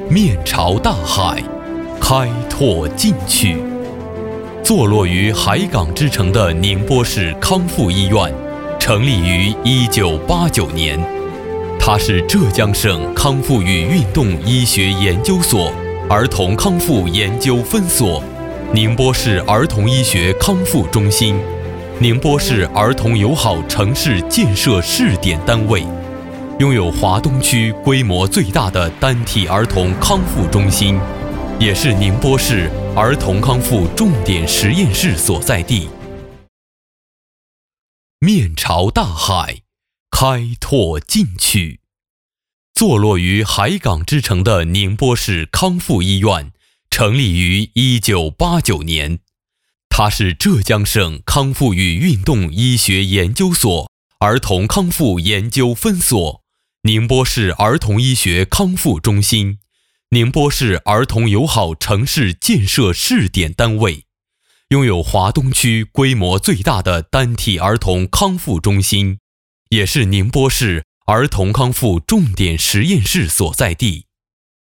面朝大海，开拓进取。坐落于海港之城的宁波市康复医院，成立于1989年。它是浙江省康复与运动医学研究所儿童康复研究分所、宁波市儿童医学康复中心、宁波市儿童友好城市建设试点单位，拥有华东区规模最大的单体儿童康复中心，也是宁波市儿童康复重点实验室所在地。面朝大海，开拓进取。坐落于海港之城的宁波市康复医院，成立于1989年。它是浙江省康复与运动医学研究所儿童康复研究分所、宁波市儿童医学康复中心、宁波市儿童友好城市建设试点单位，拥有华东区规模最大的单体儿童康复中心，也是宁波市儿童康复重点实验室所在地。